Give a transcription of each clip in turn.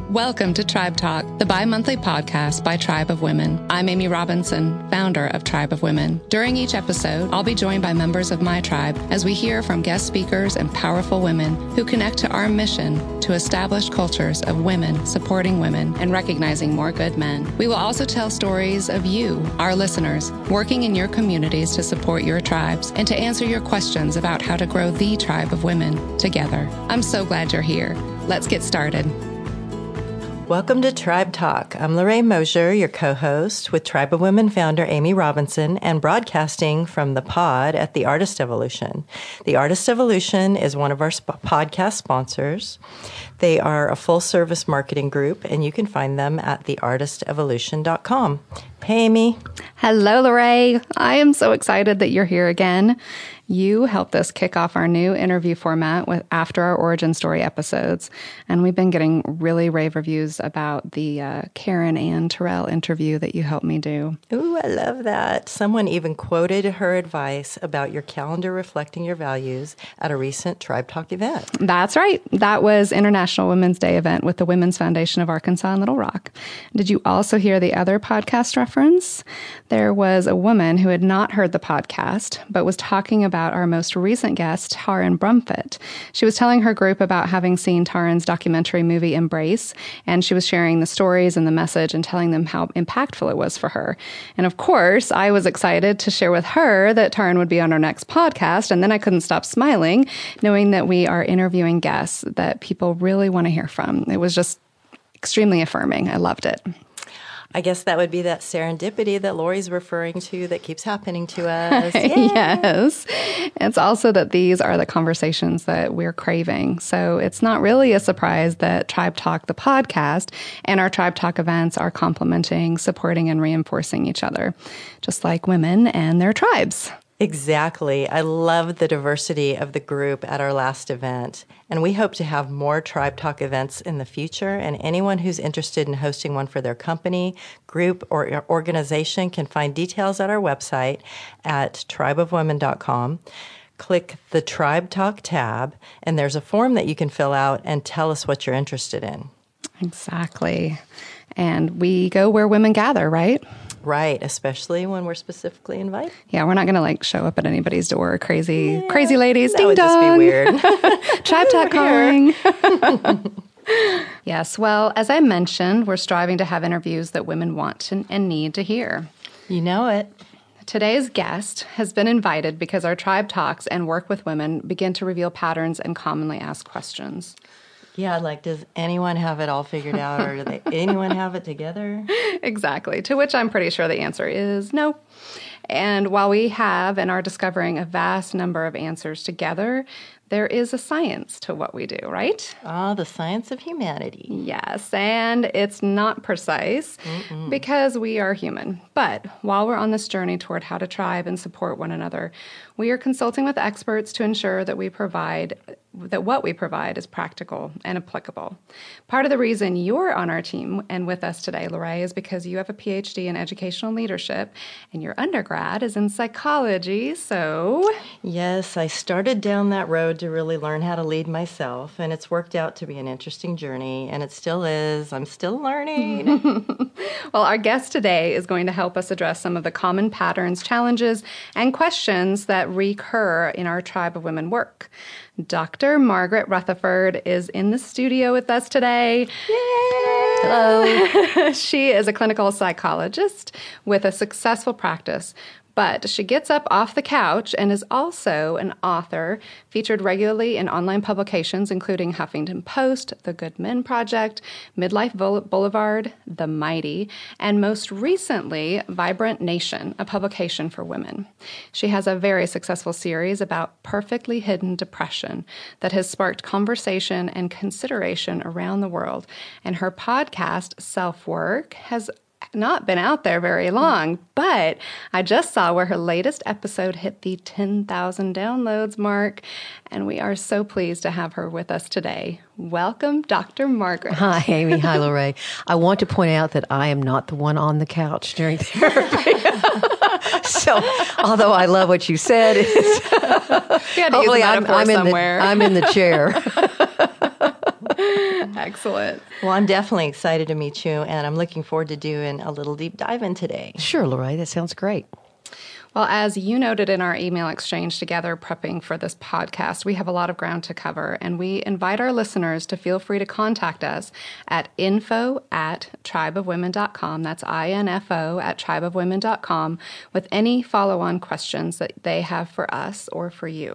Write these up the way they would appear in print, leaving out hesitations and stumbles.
Welcome to Tribe Talk, the bi-monthly podcast by Tribe of Women. I'm Amy Robinson, founder of Tribe of Women. During each episode, I'll be joined by members of my tribe as we hear from guest speakers and powerful women who connect to our mission to establish cultures of women supporting women and recognizing more good men. We will also tell stories of you, our listeners, working in your communities to support your tribes and to answer your questions about how to grow the tribe of women together. I'm so glad you're here. Let's get started. Welcome to Tribe Talk. I'm Lorraine Mosier, your co-host with Tribe of Women founder Amy Robinson, and broadcasting from the pod at The Artist Evolution. The Artist Evolution is one of our podcast sponsors. They are a full-service marketing group, and you can find them at theartistevolution.com. Hey, Amy. Hello, Lorraine. I am so excited that you're here again. You helped us kick off our new interview format with after our origin story episodes, and we've been getting really rave reviews about the Karen Ann Terrell interview that you helped me do. Ooh, I love that. Someone even quoted her advice about your calendar reflecting your values at a recent Tribe Talk event. That's right. That was International Women's Day event with the Women's Foundation of Arkansas in Little Rock. Did you also hear the other podcast reference? There was a woman who had not heard the podcast, but was talking about our most recent guest, Taryn Brumfitt. She was telling her group about having seen Taryn's documentary movie Embrace, and she was sharing the stories and the message and telling them how impactful it was for her. And of course, I was excited to share with her that Taryn would be on our next podcast, and then I couldn't stop smiling, knowing that we are interviewing guests that people really want to hear from. It was just extremely affirming. I loved it. I guess that would be that serendipity that Lori's referring to that keeps happening to us. Yes. It's also that these are the conversations that we're craving. So it's not really a surprise that Tribe Talk, the podcast, and our Tribe Talk events are complementing, supporting, and reinforcing each other, just like women and their tribes. Exactly. I love the diversity of the group at our last event, and we hope to have more Tribe Talk events in the future, and anyone who's interested in hosting one for their company, group, or organization can find details at our website at tribeofwomen.com. Click the Tribe Talk tab, and there's a form that you can fill out and tell us what you're interested in. Exactly. And we go where women gather, right? Right, especially when we're specifically invited. Yeah, we're not going to show up at anybody's door, crazy ladies. That Ding would dong. just be weird. Tribe Talk calling. Yes, well, as I mentioned, we're striving to have interviews that women want and need to hear. You know it. Today's guest has been invited because our Tribe Talks and work with women begin to reveal patterns and commonly asked questions. Yeah, does anyone have it all figured out, or anyone have it together? Exactly, to which I'm pretty sure the answer is no. And while we have and are discovering a vast number of answers together, there is a science to what we do, right? The science of humanity. Yes, and it's not precise because we are human. But while we're on this journey toward how to tribe and support one another, we are consulting with experts to ensure that what we provide is practical and applicable. Part of the reason you're on our team and with us today, Lorraine, is because you have a PhD in educational leadership and your undergrad is in psychology, so... Yes, I started down that road to really learn how to lead myself, and it's worked out to be an interesting journey, and it still is. I'm still learning. Well, our guest today is going to help us address some of the common patterns, challenges, and questions that recur in our Tribe of Women work. Dr. Margaret Rutherford is in the studio with us today. Yay! Hello. She is a clinical psychologist with a successful practice, but she gets up off the couch and is also an author featured regularly in online publications, including Huffington Post, The Good Men Project, Midlife Boulevard, The Mighty, and most recently, Vibrant Nation, a publication for women. She has a very successful series about perfectly hidden depression that has sparked conversation and consideration around the world. And her podcast, Self Work, has not been out there very long, but I just saw where her latest episode hit the 10,000 downloads mark, and we are so pleased to have her with us today. Welcome, Dr. Margaret. Hi, Amy. Hi, Lorraine. I want to point out that I am not the one on the couch during therapy. So, although I love what you said, hopefully I'm in the chair. Excellent. Well, I'm definitely excited to meet you, and I'm looking forward to doing a little deep dive in today. Sure, Lorraine, that sounds great. Well, as you noted in our email exchange together prepping for this podcast, we have a lot of ground to cover, and we invite our listeners to feel free to contact us at info@tribeofwomen.com. That's info@tribeofwomen.com with any follow-on questions that they have for us or for you.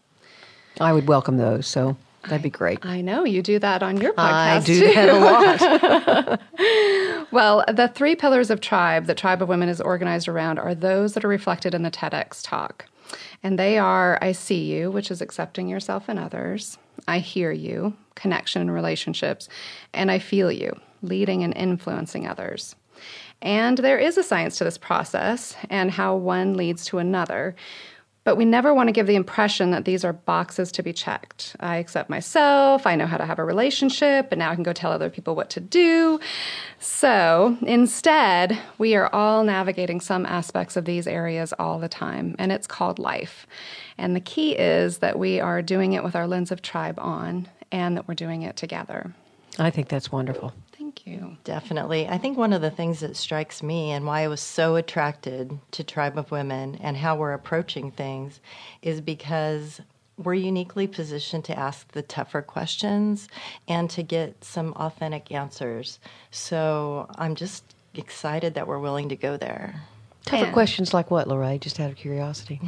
I would welcome those, so that'd be great. I know you do that on your podcast. I do too. that a lot. Well, the 3 pillars of Tribe that Tribe of Women is organized around are those that are reflected in the TEDx talk. And they are I see you, which is accepting yourself and others. I hear you, connection and relationships. And I feel you, leading and influencing others. And there is a science to this process and how one leads to another. But we never want to give the impression that these are boxes to be checked. I accept myself, I know how to have a relationship, and now I can go tell other people what to do. So instead, we are all navigating some aspects of these areas all the time, and it's called life. And the key is that we are doing it with our lens of tribe on, and that we're doing it together. I think that's wonderful. Thank you. Definitely. I think one of the things that strikes me and why I was so attracted to Tribe of Women and how we're approaching things is because we're uniquely positioned to ask the tougher questions and to get some authentic answers. So I'm just excited that we're willing to go there. Tougher Yeah. questions like what, Lorraine? Just out of curiosity.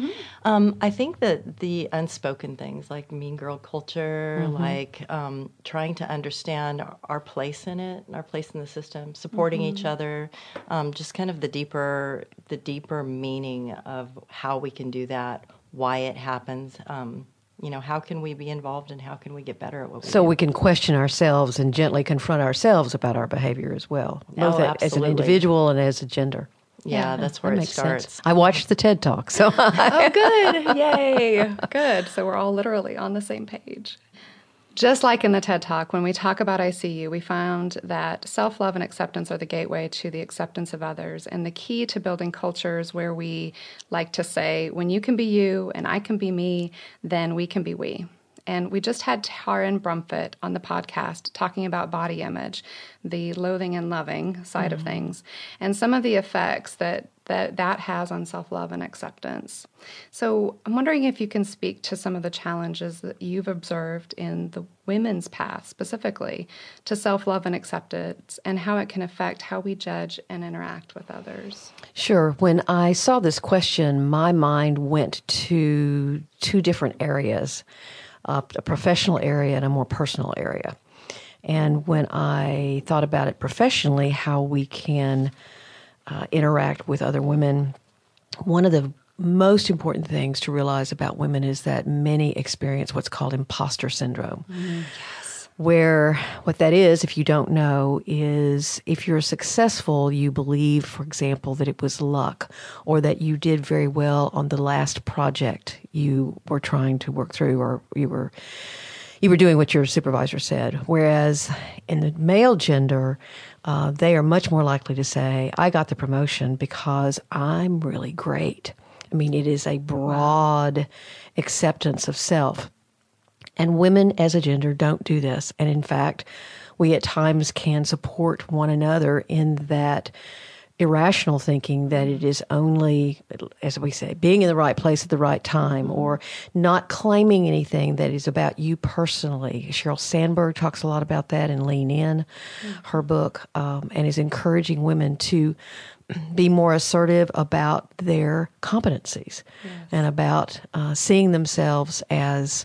I think that the unspoken things like mean girl culture, like trying to understand our place in it, our place in the system, supporting each other, just kind of the deeper meaning of how we can do that, why it happens. How can we be involved and how can we get better at what we do? So we can question ourselves and gently confront ourselves about our behavior as well, both as an absolutely. individual and as a gender. Yeah, that's where That it makes starts. sense. I watched the TED Talk, so Oh, good. Yay. Good. So we're all literally on the same page. Just like in the TED Talk, when we talk about ICU, we found that self-love and acceptance are the gateway to the acceptance of others and the key to building cultures where we like to say, when you can be you and I can be me, then we can be we. And we just had Taryn Brumfitt on the podcast talking about body image, the loathing and loving side of things, and some of the effects that has on self-love and acceptance. So I'm wondering if you can speak to some of the challenges that you've observed in the women's path specifically to self-love and acceptance and how it can affect how we judge and interact with others. Sure. When I saw this question, my mind went to 2 different areas, a professional area and a more personal area. And when I thought about it professionally, how we can interact with other women, one of the most important things to realize about women is that many experience what's called imposter syndrome. Yes. Where what that is, if you don't know, is if you're successful, you believe, for example, that it was luck or that you did very well on the last project you were trying to work through or you were doing what your supervisor said. Whereas in the male gender, they are much more likely to say, I got the promotion because I'm really great. I mean, it is a broad acceptance of self. And women as a gender don't do this. And in fact, we at times can support one another in that irrational thinking that it is only, as we say, being in the right place at the right time or not claiming anything that is about you personally. Sheryl Sandberg talks a lot about that in Lean In, her book, and is encouraging women to be more assertive about their competencies and about seeing themselves as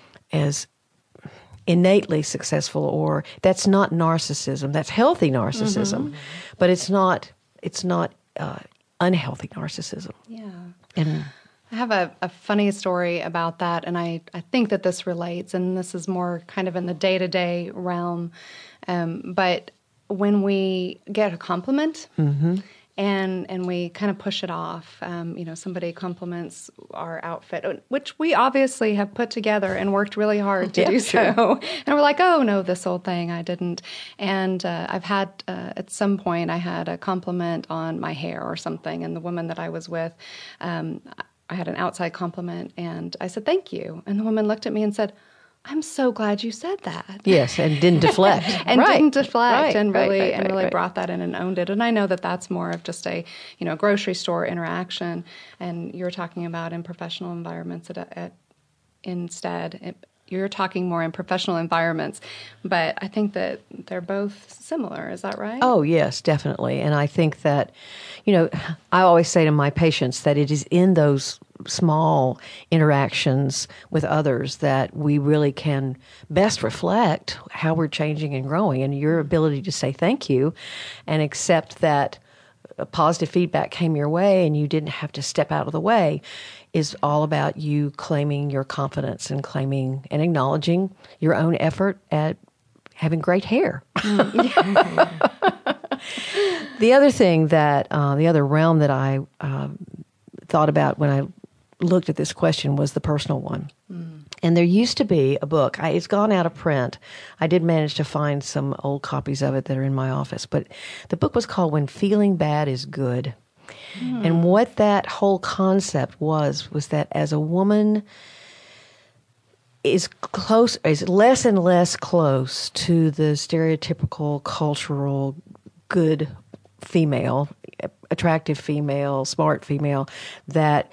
innately successful, or that's not narcissism. That's healthy narcissism, but it's not unhealthy narcissism. Yeah. And I have a funny story about that, and I think that this relates, and this is more kind of in the day-to-day realm. But when we get a compliment, and we kind of push it off, somebody compliments our outfit, which we obviously have put together and worked really hard to do so. And we're like, oh, no, this old thing, I didn't. And I've had, at some point, I had a compliment on my hair or something, and the woman that I was with, I had an outside compliment, and I said, thank you. And the woman looked at me and said, I'm so glad you said that. Yes, and didn't deflect. And Right. didn't deflect, Right, and right, really right, right. brought that in and owned it. And I know that that's more of just a grocery store interaction, and you're talking about in professional environments instead. You're talking more in professional environments, but I think that they're both similar. Is that right? Oh, yes, definitely. And I think that, I always say to my patients that it is in those small interactions with others that we really can best reflect how we're changing and growing. And your ability to say thank you and accept that positive feedback came your way and you didn't have to step out of the way is all about you claiming your confidence and claiming and acknowledging your own effort at having great hair. The other thing that, the other realm that I thought about when I looked at this question was the personal one. And there used to be a book. It's gone out of print. I did manage to find some old copies of it that are in my office. But the book was called When Feeling Bad is Good. And what that whole concept was that as a woman is less and less close to the stereotypical cultural good female, attractive female, smart female, that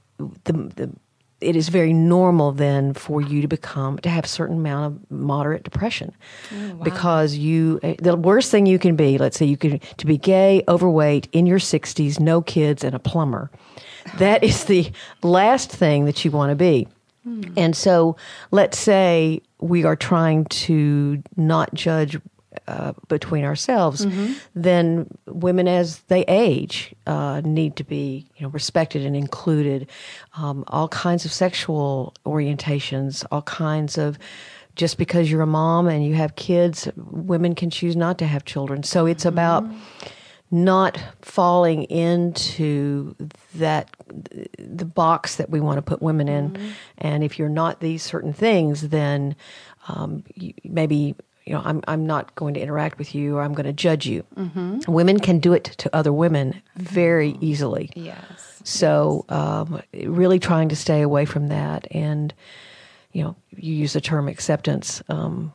it is very normal then for you to have a certain amount of moderate depression. Oh, wow. Because the worst thing you can be, let's say to be gay, overweight, in your 60s, no kids, and a plumber. That is the last thing that you want to be. And so let's say we are trying to not judge between ourselves, then women as they age need to be respected and included. All kinds of sexual orientations, all kinds of, just because you're a mom and you have kids, women can choose not to have children. So it's about not falling into the box that we want to put women in. And if you're not these certain things, then maybe I'm not going to interact with you, or I'm going to judge you. Women can do it to other women very easily. Yes. So really trying to stay away from that. And, you use the term acceptance,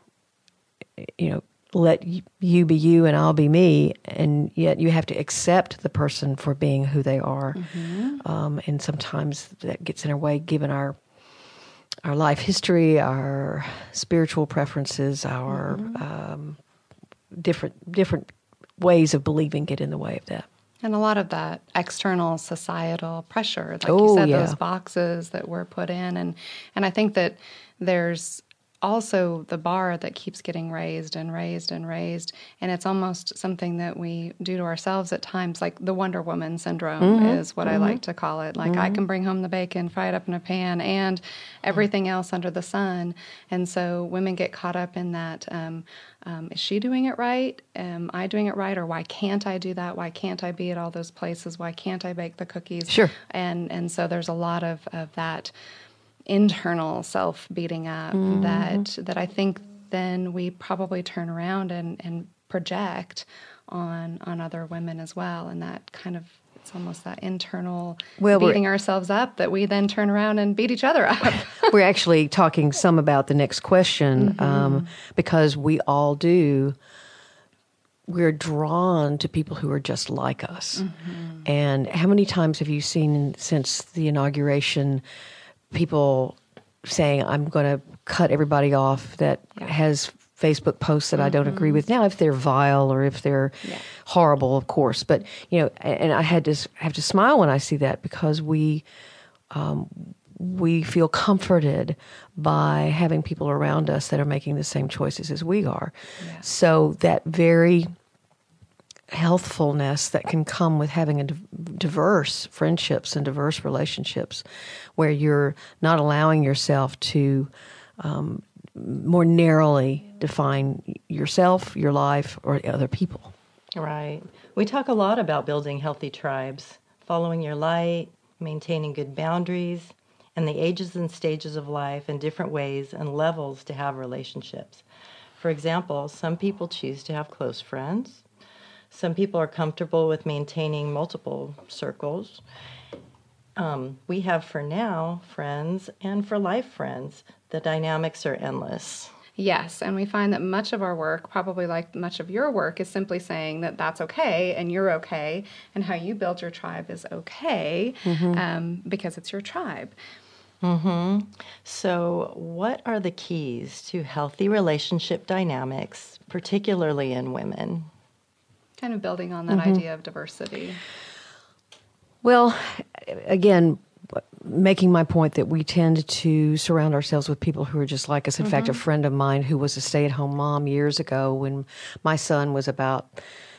let you be you and I'll be me, and yet you have to accept the person for being who they are. And sometimes that gets in our way, given our life history, our spiritual preferences, our different ways of believing get in the way of that. And a lot of that external societal pressure, like you said, those boxes that were put in. And I think that there's also the bar that keeps getting raised and raised and raised. And it's almost something that we do to ourselves at times, like the Wonder Woman syndrome is what I like to call it. Like I can bring home the bacon, fry it up in a pan, and everything else under the sun. And so women get caught up in that, is she doing it right? Am I doing it right? Or why can't I do that? Why can't I be at all those places? Why can't I bake the cookies? Sure. And so there's a lot of that internal self beating up that I think then we probably turn around and project on other women as well. And that kind of, it's almost that internal beating ourselves up that we then turn around and beat each other up. We're actually talking some about the next question because we all do. We're drawn to people who are just like us. And how many times have you seen since the inauguration people saying, I'm going to cut everybody off that has Facebook posts that I don't agree with? Now, if they're vile or if they're horrible, of course. But, and I have to smile when I see that, because we feel comforted by having people around us that are making the same choices as we are. Yeah. So that very healthfulness that can come with having a diverse friendships and diverse relationships, where you're not allowing yourself to more narrowly define yourself, your life, or other people. Right. We talk a lot about building healthy tribes, following your light, maintaining good boundaries, and the ages and stages of life and different ways and levels to have relationships. For example, some people choose to have close friends. Some people are comfortable with maintaining multiple circles. We have, for now, friends, and for life friends The dynamics are endless. Yes, and we find that much of our work, probably like much of your work, is simply saying that that's okay and you're okay, and how you build your tribe is okay because it's your tribe. So, what are the keys to healthy relationship dynamics, particularly in women? Kind of building on that idea of diversity. Well, again, making my point that we tend to surround ourselves with people who are just like us. In fact, a friend of mine who was a stay-at-home mom years ago when my son was about,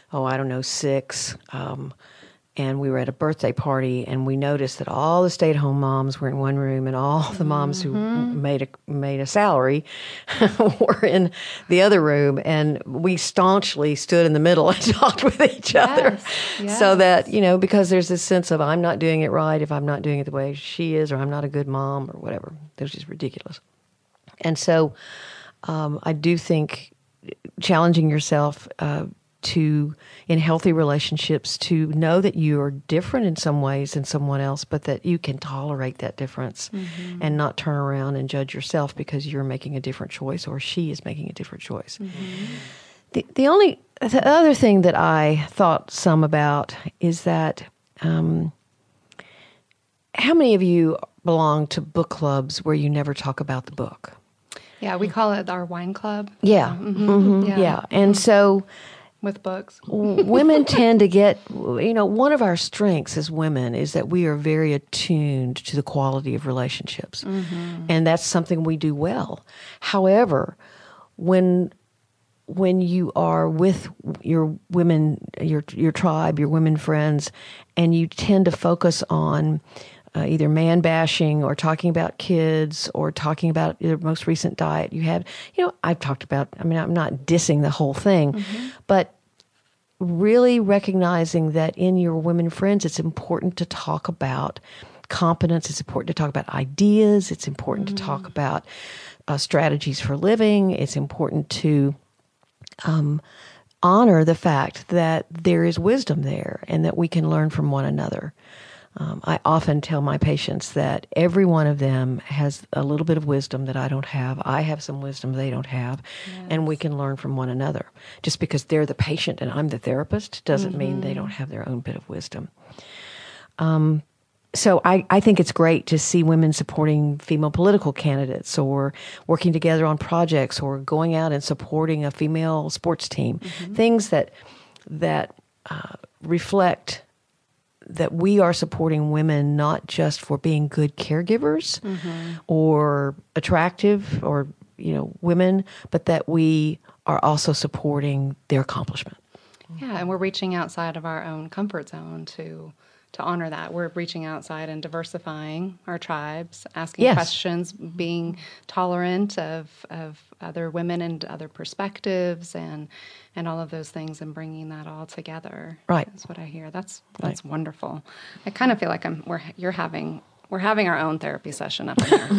6, and we were at a birthday party, and we noticed that all the stay-at-home moms were in one room, and all the moms who made a salary were in the other room, and we staunchly stood in the middle and talked with each other, so that because there's this sense of I'm not doing it right if I'm not doing it the way she is, or I'm not a good mom, or whatever. They're just ridiculous. And so, I do think challenging yourself in healthy relationships to know that you are different in some ways than someone else, but that you can tolerate that difference and not turn around and judge yourself because you're making a different choice or she is making a different choice. The other thing that I thought some about is that how many of you belong to book clubs where you never talk about the book? Yeah, we call it our wine club. Yeah. Yeah. And so with books, women tend to get, one of our strengths as women is that we are very attuned to the quality of relationships. And that's something we do well. However, when you are with your women, your tribe, your women friends, and you tend to focus on either man bashing or talking about kids or talking about your most recent diet you had. I've talked about, I'm not dissing the whole thing, but really recognizing that in your women friends, it's important to talk about competence. It's important to talk about ideas. It's important to talk about strategies for living. It's important to honor the fact that there is wisdom there and that we can learn from one another. I often tell my patients that every one of them has a little bit of wisdom that I don't have. I have some wisdom they don't have, and we can learn from one another. Just because they're the patient and I'm the therapist doesn't mean they don't have their own bit of wisdom. So I think it's great to see women supporting female political candidates or working together on projects or going out and supporting a female sports team. Things that reflect that we are supporting women not just for being good caregivers or attractive or, women, but that we are also supporting their accomplishment. Yeah, and we're reaching outside of our own comfort zone to honor that. We're reaching outside and diversifying our tribes, asking questions, being tolerant of other women and other perspectives and all of those things and bringing that all together. Right. That's what I hear. That's wonderful. I kind of feel like we're having our own therapy session up in here.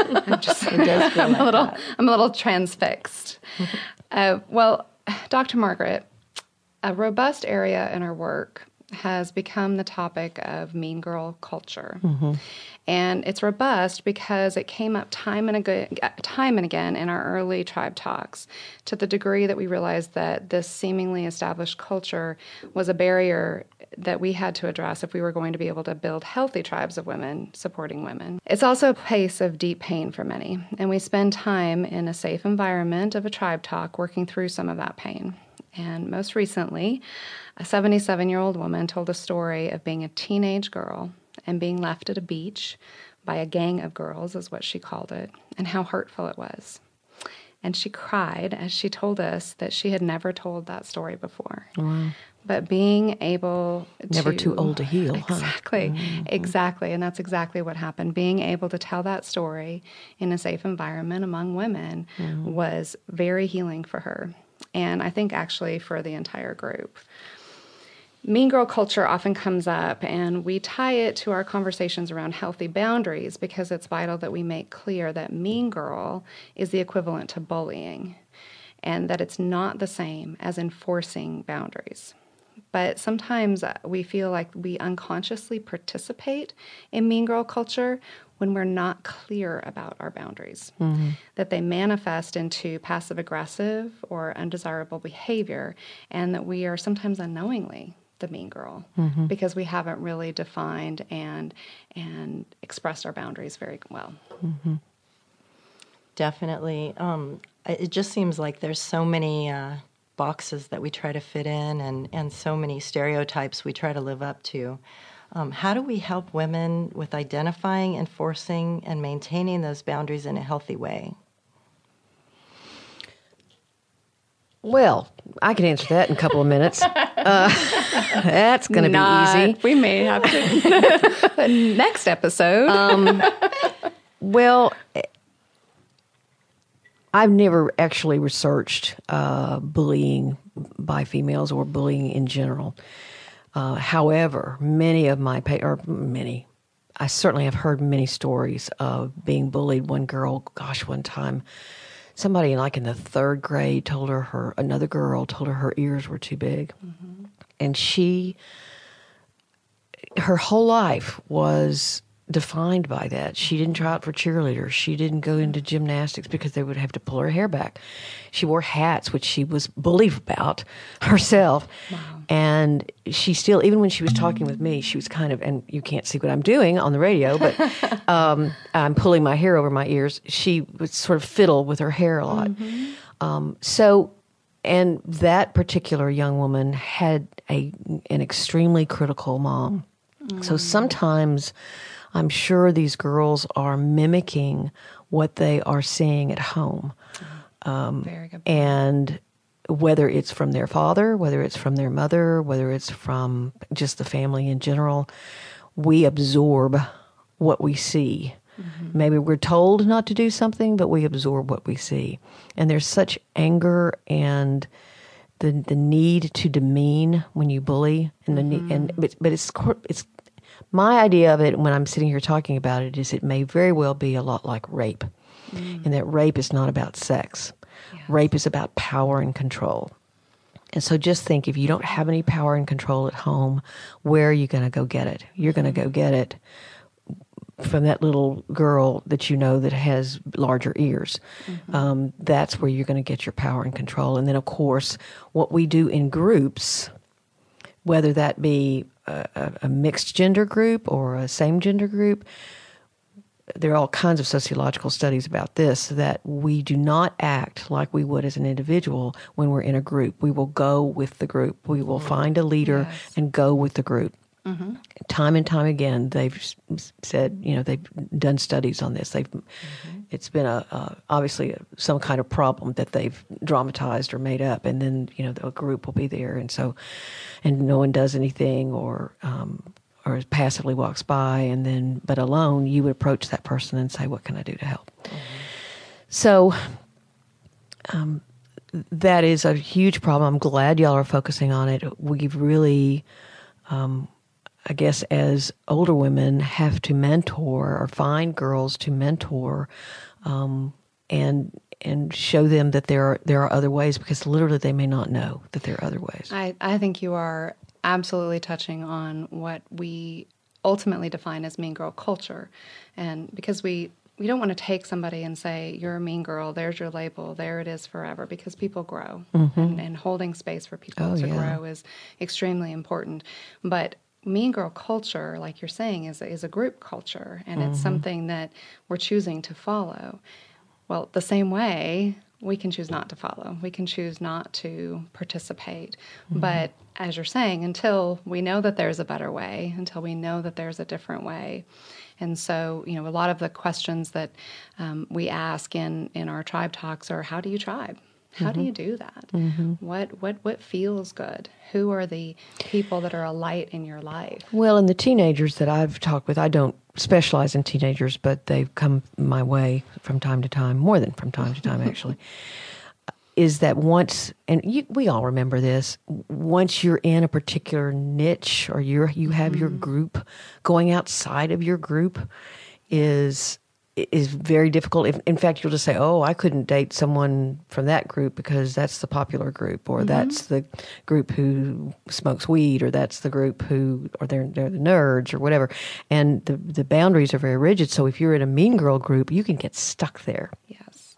I'm a little transfixed. Well, Dr. Margaret, a robust area in our work has become the topic of mean girl culture. And it's robust because it came up time and again in our early tribe talks, to the degree that we realized that this seemingly established culture was a barrier that we had to address if we were going to be able to build healthy tribes of women supporting women. It's also a place of deep pain for many, and we spend time in a safe environment of a tribe talk working through some of that pain. And most recently, a 77-year-old woman told a story of being a teenage girl and being left at a beach by a gang of girls, is what she called it, and how hurtful it was. And she cried as she told us that she had never told that story before. Wow. But being able to... Never too old to heal. Exactly, exactly. And that's exactly what happened. Being able to tell that story in a safe environment among women was very healing for her. And I think actually for the entire group. Mean girl culture often comes up, and we tie it to our conversations around healthy boundaries because it's vital that we make clear that mean girl is the equivalent to bullying and that it's not the same as enforcing boundaries. But sometimes we feel like we unconsciously participate in mean girl culture when we're not clear about our boundaries, that they manifest into passive aggressive or undesirable behavior, and that we are sometimes unknowingly the mean girl because we haven't really defined and expressed our boundaries very well. Definitely. It just seems like there's so many boxes that we try to fit in and so many stereotypes we try to live up to. How do we help women with identifying, enforcing, and maintaining those boundaries in a healthy way? Well, I can answer that in a couple of minutes. That's going to be easy. We may have to the next episode. Well, I've never actually researched bullying by females or bullying in general. However, I certainly have heard many stories of being bullied. One girl, one time, somebody in the third grade another girl told her her ears were too big. And her whole life was defined by that. She didn't try out for cheerleaders. She didn't go into gymnastics because they would have to pull her hair back. She wore hats, which she was bullied about herself. Wow. And she still, even when she was talking with me, she was kind of, and you can't see what I'm doing on the radio, but I'm pulling my hair over my ears. She would sort of fiddle with her hair a lot. And that particular young woman had an extremely critical mom. So sometimes I'm sure these girls are mimicking what they are seeing at home. Very good point. And whether it's from their father, whether it's from their mother, whether it's from just the family in general, we absorb what we see. Maybe we're told not to do something, but we absorb what we see. And there's such anger and the need to demean when you bully, but it's my idea of it when I'm sitting here talking about it is it may very well be a lot like rape, and that rape is not about sex. Yes. Rape is about power and control. And so just think, if you don't have any power and control at home, where are you going to go get it? You're going to go get it from that little girl that you know that has larger ears. That's where you're going to get your power and control. And then, of course, what we do in groups, whether that be a mixed gender group or a same gender group, there are all kinds of sociological studies about this, that we do not act like we would as an individual when we're in a group. We will go with the group. We will find a leader and go with the group. Time and time again, they've said, they've done studies on this. It's been obviously some kind of problem that they've dramatized or made up, and then a group will be there, and no one does anything or passively walks by, but alone you would approach that person and say, "What can I do to help?" So that is a huge problem. I'm glad y'all are focusing on it. We've really, I guess, as older women, have to mentor or find girls to mentor, and show them that there are other ways, because literally they may not know that there are other ways. I think you are absolutely touching on what we ultimately define as mean girl culture, and because we don't want to take somebody and say, "You're a mean girl, there's your label, there it is forever," because people grow, and holding space for people to grow is extremely important. But mean girl culture, like you're saying, is a group culture, and it's something that we're choosing to follow. Well, the same way, we can choose not to follow. We can choose not to participate. But as you're saying, until we know that there's a better way, until we know that there's a different way. And so, a lot of the questions that we ask in our tribe talks are, how do you tribe? How do you do that? What feels good? Who are the people that are a light in your life? Well, and the teenagers that I've talked with, I don't specialize in teenagers, but they've come my way from time to time, more than from time to time, actually, is that once, and we all remember this, once you're in a particular niche or you have your group, going outside of your group is is very difficult. In fact, you'll just say, "Oh, I couldn't date someone from that group because that's the popular group, or that's the group who smokes weed, or that's the group who, or they're the nerds, or whatever." And the boundaries are very rigid. So if you're in a mean girl group, you can get stuck there. Yes.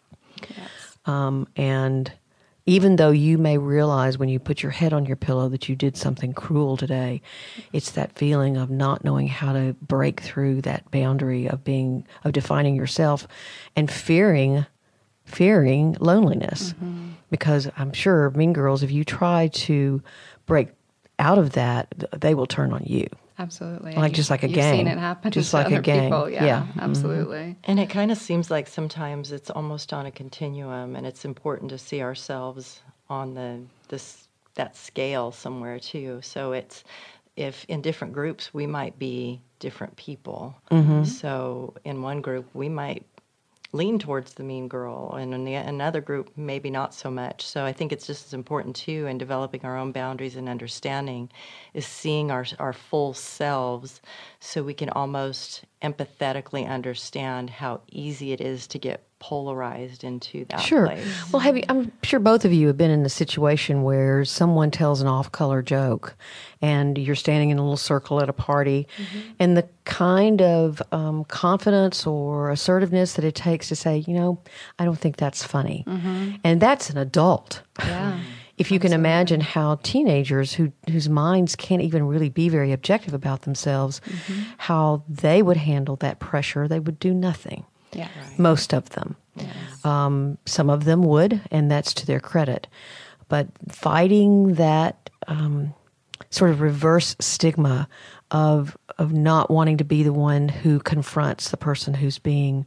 And even though you may realize when you put your head on your pillow that you did something cruel today, it's that feeling of not knowing how to break through that boundary of defining yourself and fearing loneliness. Because I'm sure mean girls, if you try to break out of that, they will turn on you. Absolutely. Just like a gang. You've seen it happen just to like other a gang. people. Yeah. Absolutely. And it kind of seems like sometimes it's almost on a continuum, and it's important to see ourselves on that scale somewhere too. So it's, if in different groups we might be different people. So in one group we might lean towards the mean girl, and in another group maybe not so much. So I think it's just as important too in developing our own boundaries and understanding is seeing our full selves, so we can almost empathetically understand how easy it is to get polarized into that place. Well, I'm sure both of you have been in a situation where someone tells an off-color joke and you're standing in a little circle at a party, and the kind of confidence or assertiveness that it takes to say, I don't think that's funny. And that's an adult. Yeah. If you can imagine how teenagers whose minds can't even really be very objective about themselves, how they would handle that pressure, they would do nothing. Yeah. Right. Most of them. Yes. Some of them would, and that's to their credit. But fighting that sort of reverse stigma of not wanting to be the one who confronts the person who's being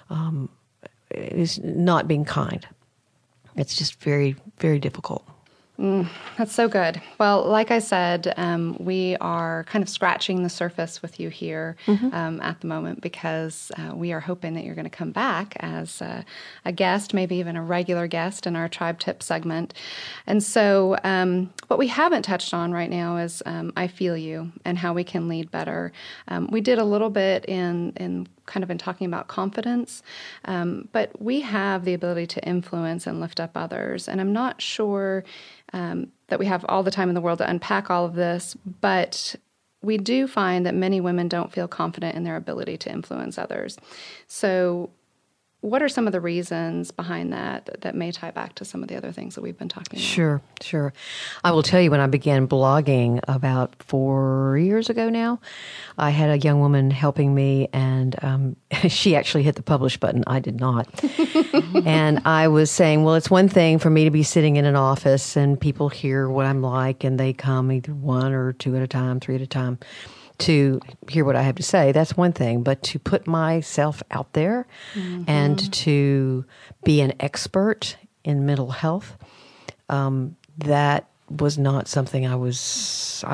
is not being kind. It's just very, very difficult. That's so good. Well, like I said, we are kind of scratching the surface with you here at the moment, because we are hoping that you're going to come back as a guest, maybe even a regular guest in our Tribe Tip segment. And so what we haven't touched on right now is I Feel You and how we can lead better. We did a little bit in talking about confidence, but we have the ability to influence and lift up others. And I'm not sure that we have all the time in the world to unpack all of this, but we do find that many women don't feel confident in their ability to influence others. So what are some of the reasons behind that may tie back to some of the other things that we've been talking about? Sure. I will tell you, when I began blogging about 4 years ago now, I had a young woman helping me, and she actually hit the publish button. I did not. And I was saying, well, it's one thing for me to be sitting in an office and people hear what I'm like, and they come either 1 or 2 at a time, 3 at a time, to hear what I have to say. That's one thing. But to put myself out there and to be an expert in mental health, that was not something I was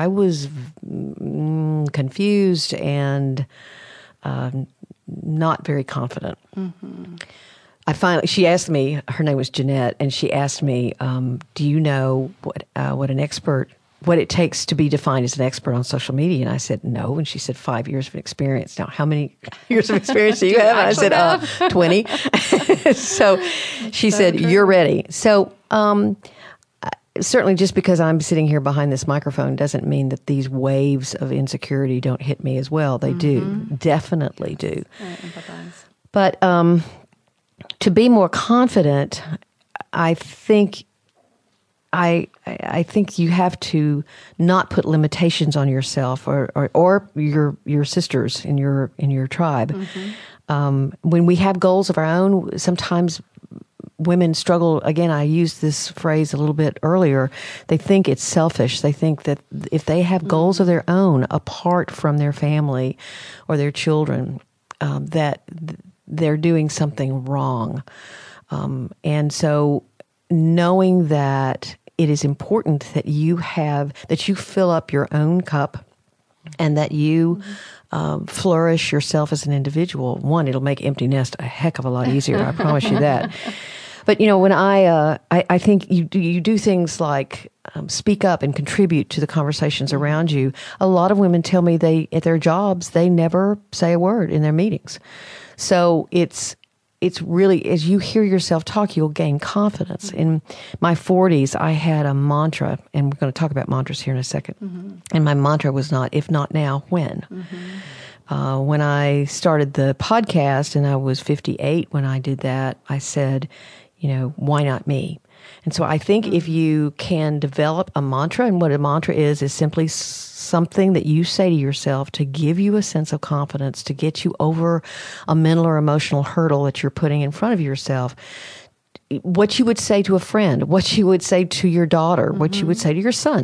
confused and not very confident. She asked me, her name was Jeanette, and she asked me, do you know what it takes to be defined as an expert on social media? And I said, no. And she said, 5 years of experience. Now, how many years of experience do you have? And I said, 20. So she said, you're ready. So certainly just because I'm sitting here behind this microphone doesn't mean that these waves of insecurity don't hit me as well. They do, definitely do. I empathize. But to be more confident, I think you have to not put limitations on yourself or your sisters in your tribe. When we have goals of our own, sometimes women struggle. Again, I used this phrase a little bit earlier. They think it's selfish. They think that if they have goals of their own apart from their family or their children, that they're doing something wrong. And so knowing that it is important that you fill up your own cup and that you flourish yourself as an individual. One, it'll make empty nest a heck of a lot easier. I promise you that. But when I think you do things like speak up and contribute to the conversations around you. A lot of women tell me at their jobs they never say a word in their meetings. So it's really, as you hear yourself talk, you'll gain confidence. In my 40s, I had a mantra, and we're going to talk about mantras here in a second. And my mantra was not, if not now, when? When I started the podcast, and I was 58 when I did that, I said, why not me? And so I think if you can develop a mantra, and what a mantra is simply something that you say to yourself to give you a sense of confidence, to get you over a mental or emotional hurdle that you're putting in front of yourself. What you would say to a friend, what you would say to your daughter, what you would say to your son.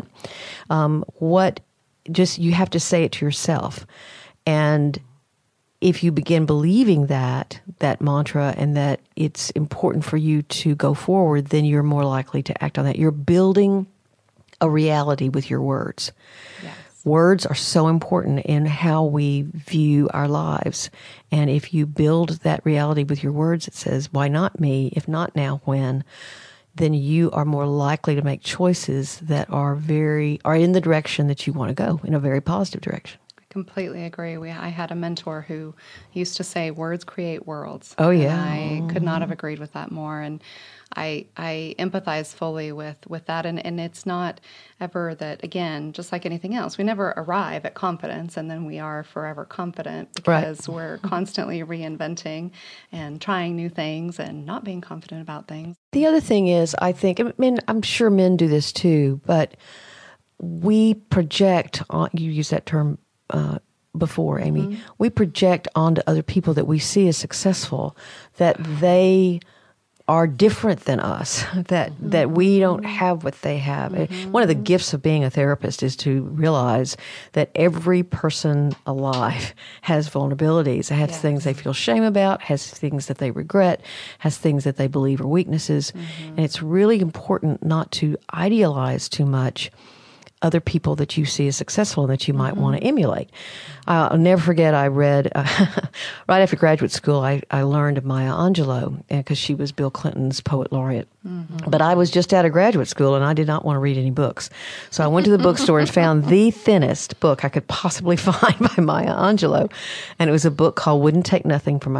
You have to say it to yourself. And if you begin believing that mantra and that it's important for you to go forward, then you're more likely to act on that. You're building a reality with your words. Yes. Words are so important in how we view our lives. And if you build that reality with your words, it says, why not me? If not now, when? Then you are more likely to make choices that are in the direction that you want to go, in a very positive direction. Completely agree. I had a mentor who used to say, words create worlds. Oh, yeah. And I could not have agreed with that more. And I empathize fully with that. And it's not ever that, again, just like anything else, we never arrive at confidence and then we are forever confident because we're constantly reinventing and trying new things and not being confident about things. The other thing is, I think, I'm sure men do this too, but we project on, you use that term before, Amy, we project onto other people that we see as successful, that they are different than us, that we don't have what they have. One of the gifts of being a therapist is to realize that every person alive has vulnerabilities, has things they feel shame about, has things that they regret, has things that they believe are weaknesses. And it's really important not to idealize too much other people that you see as successful and that you might want to emulate. I'll never forget, I read, right after graduate school, I learned of Maya Angelou because she was Bill Clinton's poet laureate. But I was just out of graduate school and I did not want to read any books. So I went to the bookstore and found the thinnest book I could possibly find by Maya Angelou. And it was a book called Wouldn't Take Nothing for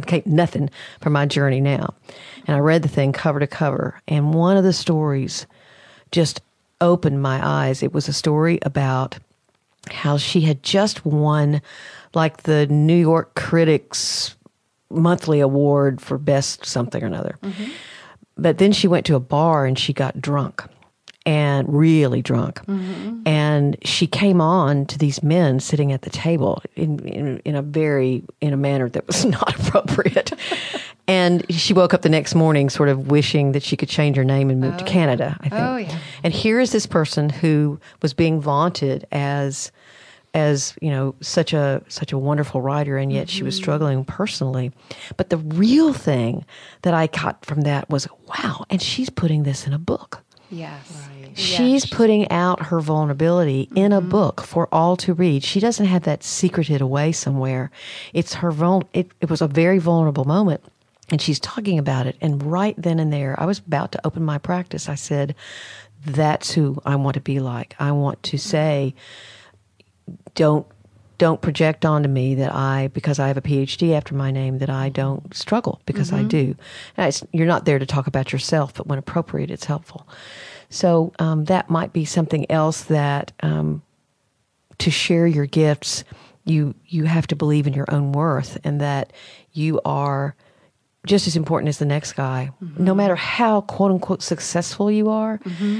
My Journey Now. And I read the thing cover to cover. And one of the stories just opened my eyes. It was a story about how she had just won like the New York Critics Monthly Award for best something or another. But then she went to a bar and she got drunk, and really drunk. And she came on to these men sitting at the table in a manner that was not appropriate. And she woke up the next morning sort of wishing that she could change her name and move to Canada, I think. Oh, yeah. And here is this person who was being vaunted as such a wonderful writer, and yet she was struggling personally. But the real thing that I got from that was, wow, and she's putting this in a book. Yes. Right. She's putting out her vulnerability in a book for all to read. She doesn't have that secreted away somewhere. It's her it was a very vulnerable moment. And she's talking about it. And right then and there, I was about to open my practice. I said, that's who I want to be like. I want to say, don't project onto me that because I have a PhD after my name, that I don't struggle, because I do. You're not there to talk about yourself, but when appropriate, it's helpful. So that might be something else that to share your gifts, you have to believe in your own worth and that you are just as important as the next guy. No matter how quote unquote successful you are,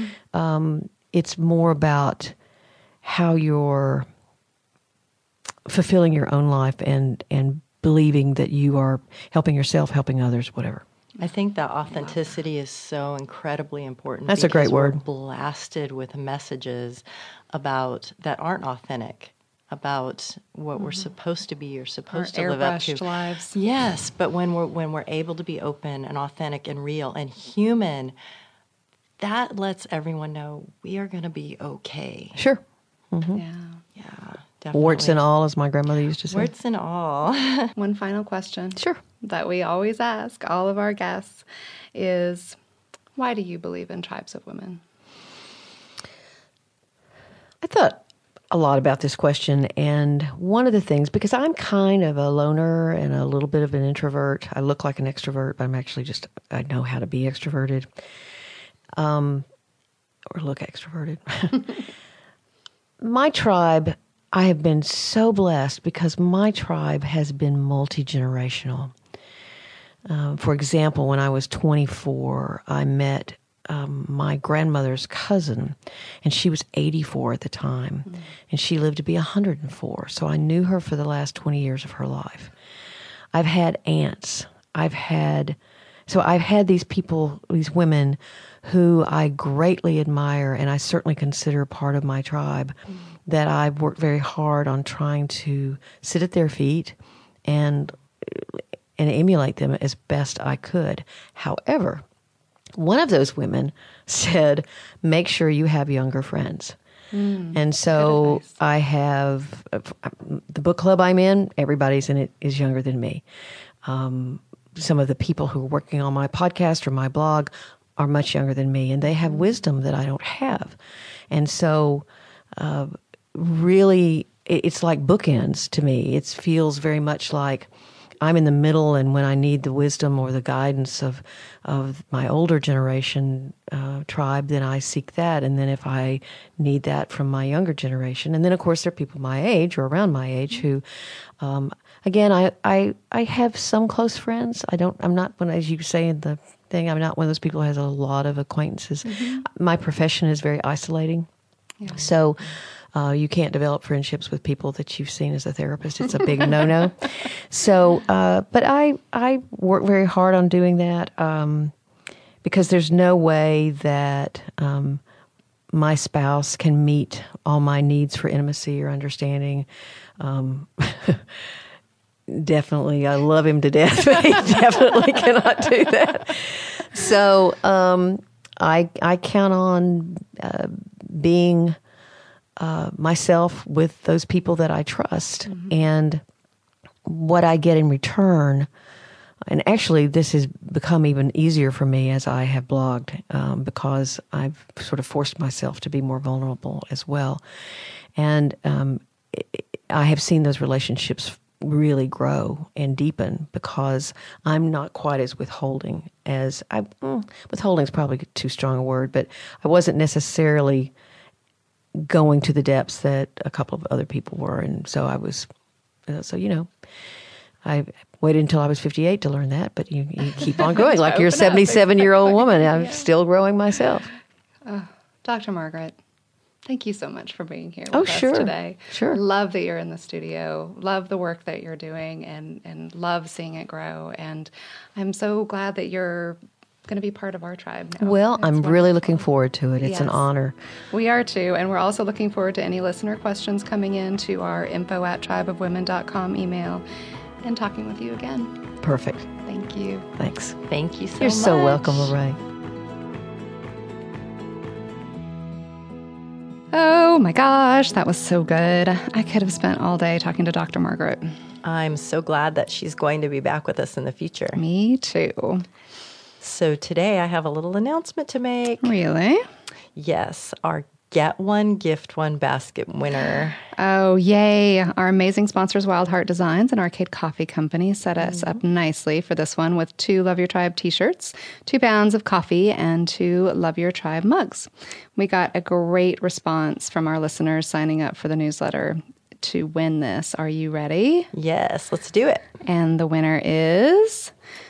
it's more about how you're fulfilling your own life and believing that you are helping yourself, helping others, whatever. I think that authenticity is so incredibly important. That's a great word. We're blasted with messages about that aren't authentic, about what we're supposed to be or supposed to live up to. Airbrushed lives. Yes, but when we're able to be open and authentic and real and human, that lets everyone know we are going to be okay. Sure. Yeah. Yeah, definitely. Warts and all, as my grandmother used to say. Warts and all. One final question. Sure. That we always ask all of our guests is, why do you believe in tribes of women? I thought a lot about this question. And one of the things, because I'm kind of a loner and a little bit of an introvert, I look like an extrovert, but I'm actually I know how to be extroverted, or look extroverted. My tribe, I have been so blessed because my tribe has been multi-generational. For example, when I was 24, I met my grandmother's cousin, and she was 84 at the time, and she lived to be 104. So I knew her for the last 20 years of her life. I've had aunts. I've had these people, these women who I greatly admire, and I certainly consider part of my tribe, that I've worked very hard on trying to sit at their feet and emulate them as best I could. However, one of those women said, make sure you have younger friends. And so I have the book club I'm in, everybody's in it is younger than me. Some of the people who are working on my podcast or my blog are much younger than me, and they have wisdom that I don't have. And so really, it's like bookends to me. It feels very much like I'm in the middle, and when I need the wisdom or the guidance of my older generation tribe, then I seek that. And then if I need that from my younger generation, and then of course there are people my age or around my age who, again, I have some close friends. I'm not one, as you say in the thing, I'm not one of those people who has a lot of acquaintances. My profession is very isolating, so. You can't develop friendships with people that you've seen as a therapist. It's a big no-no. So, but I work very hard on doing that because there's no way that my spouse can meet all my needs for intimacy or understanding. Definitely, I love him to death, but he definitely cannot do that. So I count on being myself with those people that I trust. And what I get in return, and actually this has become even easier for me as I have blogged, because I've sort of forced myself to be more vulnerable as well. And I have seen those relationships really grow and deepen because I'm not quite as withholding as withholding is probably too strong a word, but I wasn't necessarily going to the depths that a couple of other people were. And so I was, I waited until I was 58 to learn that, but you keep on growing. Like you're a 77-year-old woman. I'm still growing myself. Dr. Margaret, thank you so much for being here with us today. Sure. Love that you're in the studio. Love the work that you're doing and love seeing it grow. And I'm so glad that you're going to be part of our tribe now. Well, I'm wonderful. really looking forward to it. It's an honor. We are too. And we're also looking forward to any listener questions coming in to our info@tribeofwomen.com email and talking with you again. Perfect. Thank you. Thanks. Thank you so much. You're so welcome, Lorraine. Oh my gosh, that was so good. I could have spent all day talking to Dr. Margaret. I'm so glad that she's going to be back with us in the future. Me too. So today I have a little announcement to make. Really? Yes, our Get One, Gift One basket winner. Oh, yay. Our amazing sponsors, Wild Heart Designs and Arcade Coffee Company, set us up nicely for this one with 2 Love Your Tribe t-shirts, 2 pounds of coffee, and 2 Love Your Tribe mugs. We got a great response from our listeners signing up for the newsletter to win this. Are you ready? Yes, let's do it. And the winner is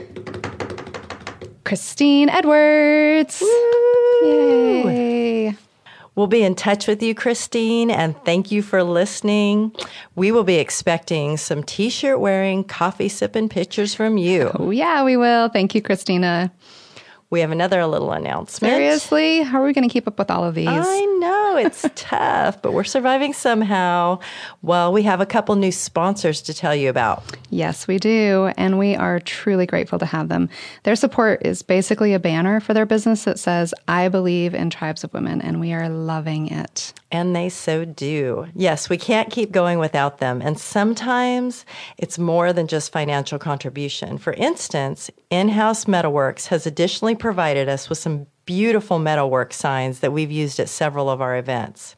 Christine Edwards. Woo! Yay. We'll be in touch with you, Christine, and thank you for listening. We will be expecting some t-shirt wearing, coffee sipping pictures from you. Oh, yeah, we will. Thank you, Christina. We have another little announcement. Seriously? How are we going to keep up with all of these? I know, it's tough, but we're surviving somehow. Well, we have a couple new sponsors to tell you about. Yes, we do, and we are truly grateful to have them. Their support is basically a banner for their business that says, I believe in tribes of women, and we are loving it. And they so do. Yes, we can't keep going without them. And sometimes it's more than just financial contribution. For instance, In-House Metalworks has additionally provided us with some beautiful metalwork signs that we've used at several of our events.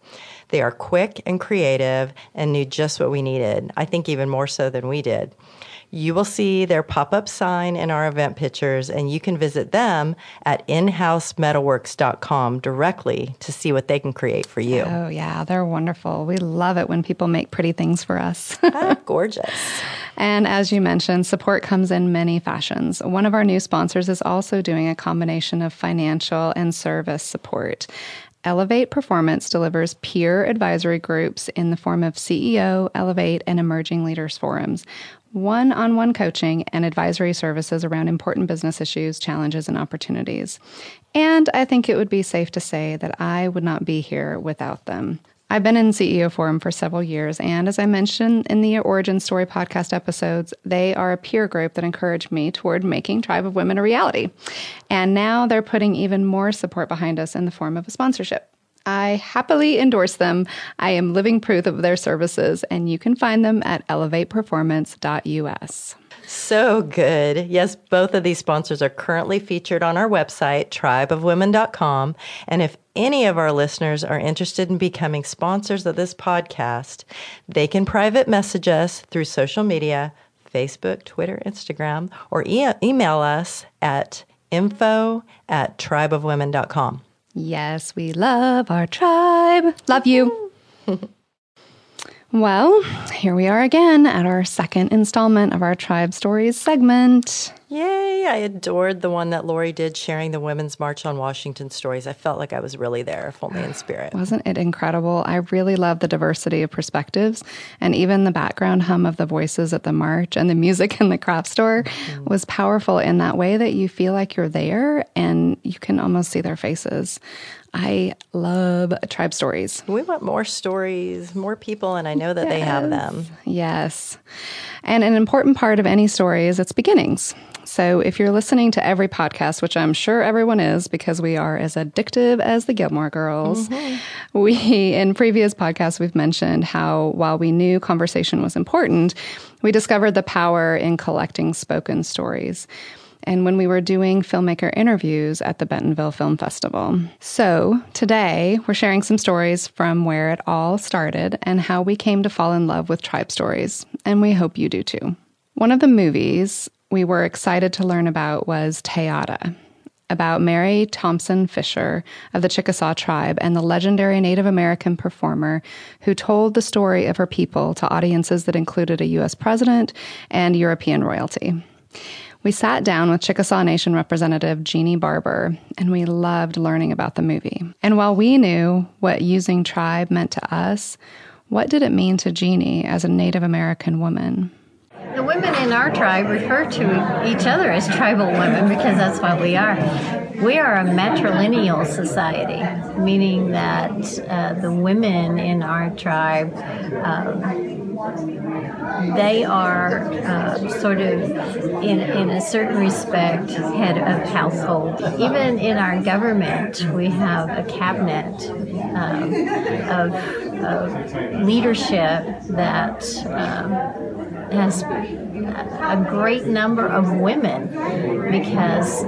They are quick and creative and knew just what we needed. I think even more so than we did. You will see their pop-up sign in our event pictures, and you can visit them at inhousemetalworks.com directly to see what they can create for you. Oh, yeah, they're wonderful. We love it when people make pretty things for us. Gorgeous. And as you mentioned, support comes in many fashions. One of our new sponsors is also doing a combination of financial and service support. Elevate Performance delivers peer advisory groups in the form of CEO, Elevate, and Emerging Leaders Forums, one-on-one coaching and advisory services around important business issues, challenges, and opportunities. And I think it would be safe to say that I would not be here without them. I've been in CEO Forum for several years, and as I mentioned in the Origin Story podcast episodes, they are a peer group that encouraged me toward making Tribe of Women a reality. And now they're putting even more support behind us in the form of a sponsorship. I happily endorse them. I am living proof of their services, and you can find them at elevateperformance.us. So good. Yes, both of these sponsors are currently featured on our website, tribeofwomen.com. And if any of our listeners are interested in becoming sponsors of this podcast, they can private message us through social media, Facebook, Twitter, Instagram, or email us at info@tribeofwomen.com. Yes, we love our tribe. Love you. Well, here we are again at our second installment of our Tribe Stories segment. Yay! I adored the one that Lori did sharing the Women's March on Washington stories. I felt like I was really there, if only in spirit. Wasn't it incredible? I really love the diversity of perspectives, and even the background hum of the voices at the march and the music in the craft store was powerful in that way that you feel like you're there and you can almost see their faces. I love Tribe Stories. We want more stories, more people, and I know that they have them. Yes. And an important part of any story is its beginnings. So if you're listening to every podcast, which I'm sure everyone is because we are as addictive as the Gilmore Girls, in previous podcasts, we've mentioned how while we knew conversation was important, we discovered the power in collecting spoken stories. And when we were doing filmmaker interviews at the Bentonville Film Festival. So today, we're sharing some stories from where it all started and how we came to fall in love with Tribe Stories. And we hope you do too. One of the movies we were excited to learn about was Teata, about Mary Thompson Fisher of the Chickasaw tribe and the legendary Native American performer who told the story of her people to audiences that included a U.S. president and European royalty. We sat down with Chickasaw Nation Representative Jeannie Barber, and we loved learning about the movie. And while we knew what using tribe meant to us, what did it mean to Jeannie as a Native American woman? The women in our tribe refer to each other as tribal women because that's what we are. We are a matrilineal society, meaning that the women in our tribe, they are sort of, in a certain respect, head of household. Even in our government, we have a cabinet of leadership that has a great number of women because,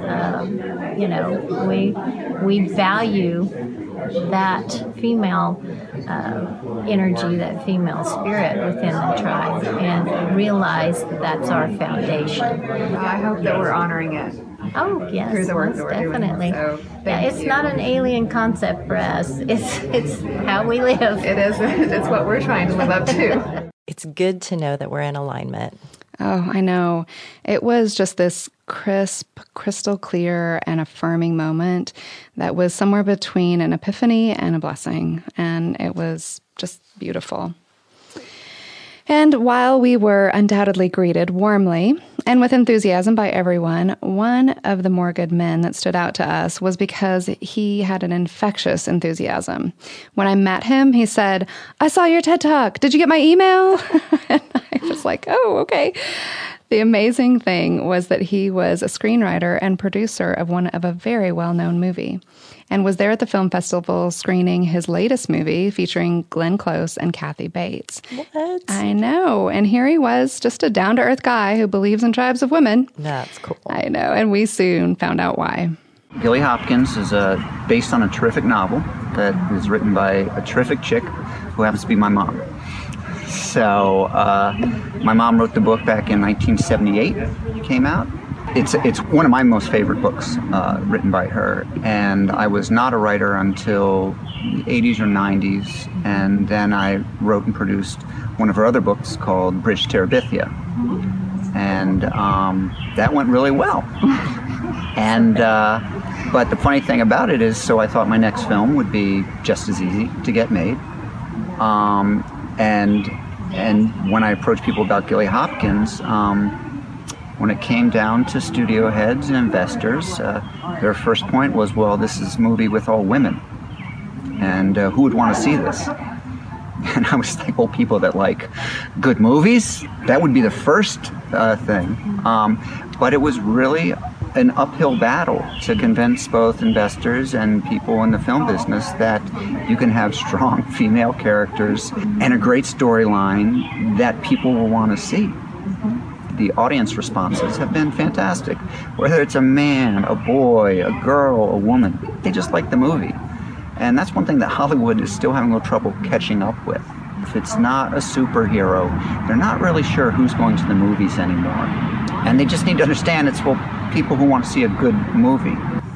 we value that female energy, that female spirit within the tribe, and realize that that's our foundation. I hope that we're honoring it. Oh, yes, through the work most that we're definitely. Doing. So, it's not an alien concept for us. It's how we live. It is. It's what we're trying to live up to. It's good to know that we're in alignment. Oh, I know. It was just this crisp, crystal clear, and affirming moment that was somewhere between an epiphany and a blessing. And it was just beautiful. And while we were undoubtedly greeted warmly and with enthusiasm by everyone, one of the more good men that stood out to us was because he had an infectious enthusiasm. When I met him, he said, "I saw your TED Talk. Did you get my email?" And I was like, "Oh, okay." The amazing thing was that he was a screenwriter and producer of a very well-known movie and was there at the film festival screening his latest movie featuring Glenn Close and Kathy Bates. What? I know. And here he was, just a down-to-earth guy who believes in tribes of women. That's cool. I know. And we soon found out why. Gilly Hopkins is based on a terrific novel that is written by a terrific chick who happens to be my mom. So my mom wrote the book back in 1978. It came out. It's one of my most favorite books written by her. And I was not a writer until the 80s or 90s. And then I wrote and produced one of her other books called Bridge to Terabithia. And that went really well. And but the funny thing about it is, so I thought my next film would be just as easy to get made. And when I approached people about Gilly Hopkins, when it came down to studio heads and investors, their first point was, well, this is a movie with all women. And who would want to see this? And I was like, well, people that like good movies, that would be the first thing. But it was really an uphill battle to convince both investors and people in the film business that you can have strong female characters and a great storyline that people will want to see. The audience responses have been fantastic. Whether it's a man, a boy, a girl, a woman, they just like the movie. And that's one thing that Hollywood is still having a little trouble catching up with. If it's not a superhero, they're not really sure who's going to the movies anymore. And they just need to understand it's, well, people who want to see a good movie.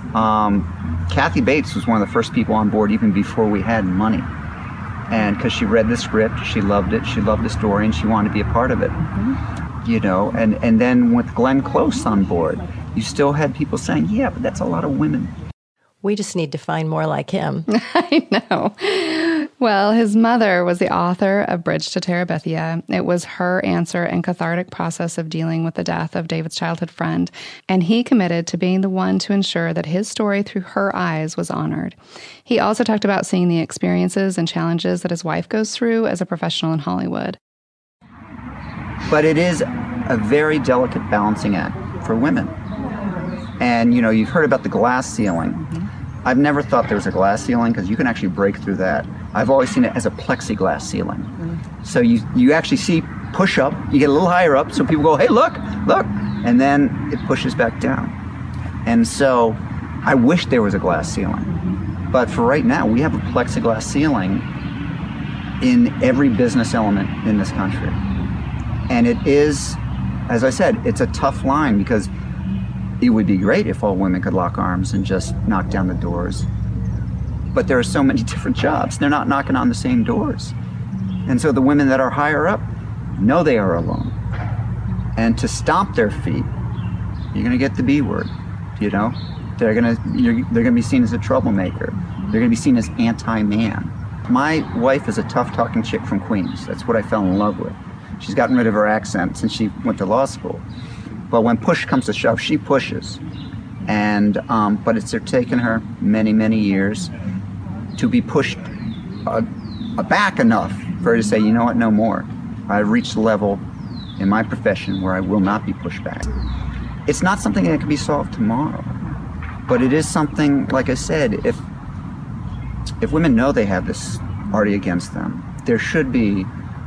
Kathy Bates was one of the first people on board even before we had money. And because she read the script, she loved it, she loved the story, and she wanted to be a part of it. You know, and then with Glenn Close on board, you still had people saying, yeah, but that's a lot of women. We just need to find more like him. I know. Well, his mother was the author of Bridge to Terabithia. It was her answer and cathartic process of dealing with the death of David's childhood friend, and he committed to being the one to ensure that his story through her eyes was honored. He also talked about seeing the experiences and challenges that his wife goes through as a professional in Hollywood. But it is a very delicate balancing act for women. And, you know, you've heard about the glass ceiling. I've never thought there was a glass ceiling because you can actually break through that. I've always seen it as a plexiglass ceiling. So you actually see push up, you get a little higher up, so people go, hey, look, and then it pushes back down. And so I wish there was a glass ceiling. But for right now, we have a plexiglass ceiling in every business element in this country. And it is, as I said, it's a tough line because it would be great if all women could lock arms and just knock down the doors. But there are so many different jobs. They're not knocking on the same doors. And so the women that are higher up know they are alone. And to stomp their feet, you're going to get the B word, you know? They're going to be seen as a troublemaker. They're going to be seen as anti-man. My wife is a tough-talking chick from Queens. That's what I fell in love with. She's gotten rid of her accent since she went to law school. But when push comes to shove, she pushes. And but it's taken her many, many years to be pushed back enough for her to say, you know what, no more. I've reached a level in my profession where I will not be pushed back. It's not something that can be solved tomorrow. But it is something, like I said, if women know they have this already against them, there should be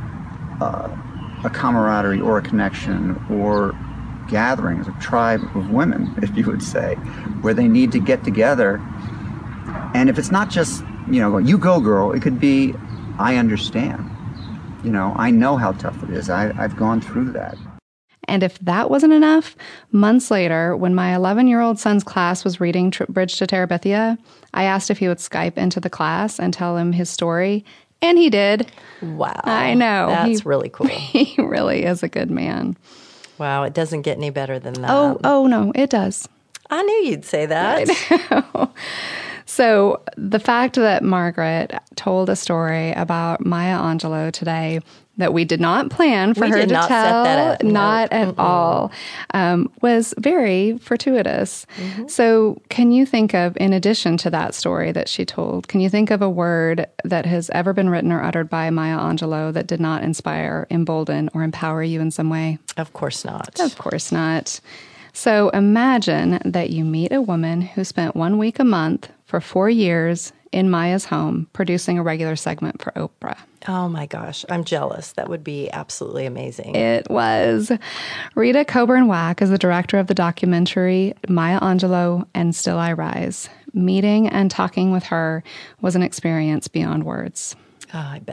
a camaraderie or a connection or gatherings, a tribe of women, if you would say, where they need to get together. And if it's not just, you know, you go girl, it could be, I understand. You know, I know how tough it is. I've gone through that. And if that wasn't enough, months later, when my 11-year-old son's class was reading Bridge to Terabithia, I asked if he would Skype into the class and tell him his story. And he did. Wow. I know. That's really cool. He really is a good man. Wow, it doesn't get any better than that. Oh no, it does. I knew you'd say that. I know. So the fact that Margaret told a story about Maya Angelou today that we did not plan for her to tell, set that up. not at all, was very fortuitous. So can you think of, in addition to that story that she told, can you think of a word that has ever been written or uttered by Maya Angelou that did not inspire, embolden, or empower you in some way? Of course not. Of course not. So imagine that you meet a woman who spent 1 week a month for 4 years in Maya's home producing a regular segment for Oprah. Oh my gosh, I'm jealous. That would be absolutely amazing. It was. Rita Coburn-Wack is the director of the documentary Maya Angelou and Still I Rise. Meeting and talking with her was an experience beyond words. Oh, I bet.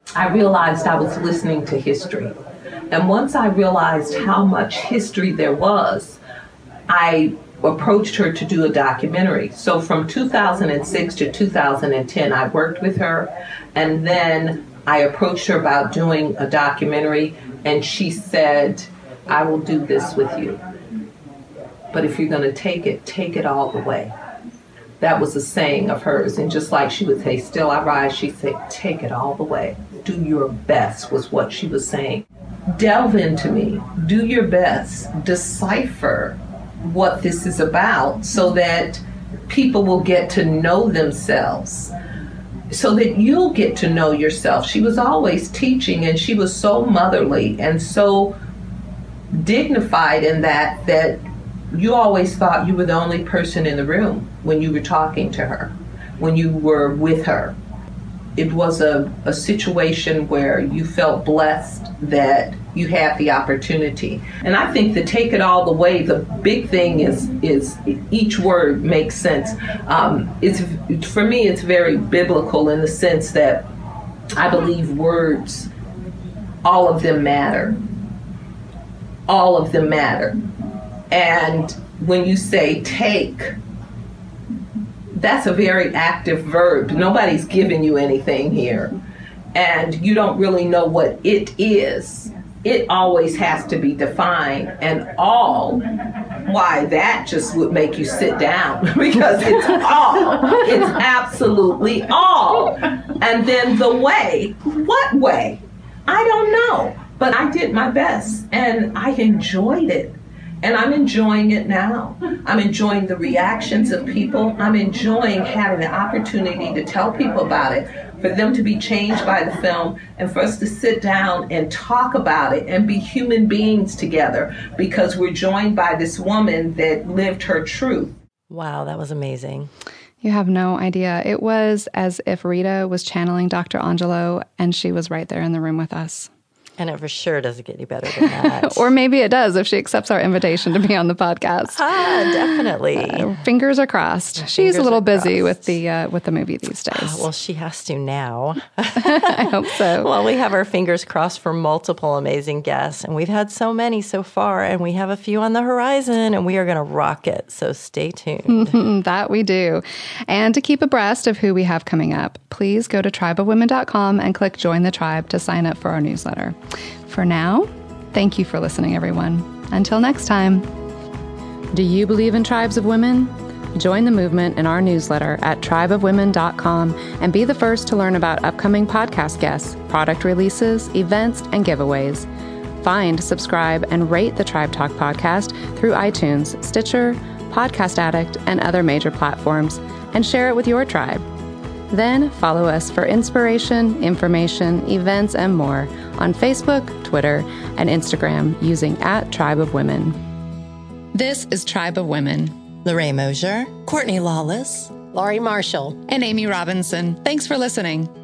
I realized I was listening to history. And once I realized how much history there was, I approached her to do a documentary. So from 2006 to 2010, I worked with her, and then I approached her about doing a documentary, and she said, I will do this with you. But if you're going to take it all the way. That was a saying of hers. And just like she would say, still I rise, she'd say, take it all the way. Do your best was what she was saying. Delve into me. Do your best. Decipher what this is about so that people will get to know themselves, so that you'll get to know yourself. She was always teaching, and she was so motherly and so dignified in that you always thought you were the only person in the room when you were talking to her, when you were with her. It was a situation where you felt blessed that you had the opportunity. And I think to take it all the way, the big thing is each word makes sense. For me, it's very biblical in the sense that I believe words, all of them matter. All of them matter. And when you say take, that's a very active verb. Nobody's giving you anything here. And you don't really know what it is. It always has to be defined. And all, why, that just would make you sit down because it's all. It's absolutely all. And then the way, what way? I don't know. But I did my best and I enjoyed it. And I'm enjoying it now. I'm enjoying the reactions of people. I'm enjoying having the opportunity to tell people about it, for them to be changed by the film, and for us to sit down and talk about it and be human beings together because we're joined by this woman that lived her truth. Wow, that was amazing. You have no idea. It was as if Rita was channeling Dr. Angelo, and she was right there in the room with us. And it for sure doesn't get any better than that. Or maybe it does if she accepts our invitation to be on the podcast. Definitely. Fingers are crossed. She's a little busy with the movie these days. Well, she has to now. I hope so. Well, we have our fingers crossed for multiple amazing guests, and we've had so many so far, and we have a few on the horizon, and we are going to rock it. So stay tuned. That we do. And to keep abreast of who we have coming up, please go to tribeofwomen.com and click Join the Tribe to sign up for our newsletter. For now, thank you for listening, everyone. Until next time. Do you believe in tribes of women? Join the movement in our newsletter at tribeofwomen.com and be the first to learn about upcoming podcast guests, product releases, events, and giveaways. Find, subscribe, and rate the Tribe Talk podcast through iTunes, Stitcher, Podcast Addict, and other major platforms, and share it with your tribe. Then follow us for inspiration, information, events, and more on Facebook, Twitter, and Instagram using @TribeOfWomen. This is Tribe of Women. Lorraine Mosier, Courtney Lawless, Laurie Marshall, And Amy Robinson. Thanks for listening.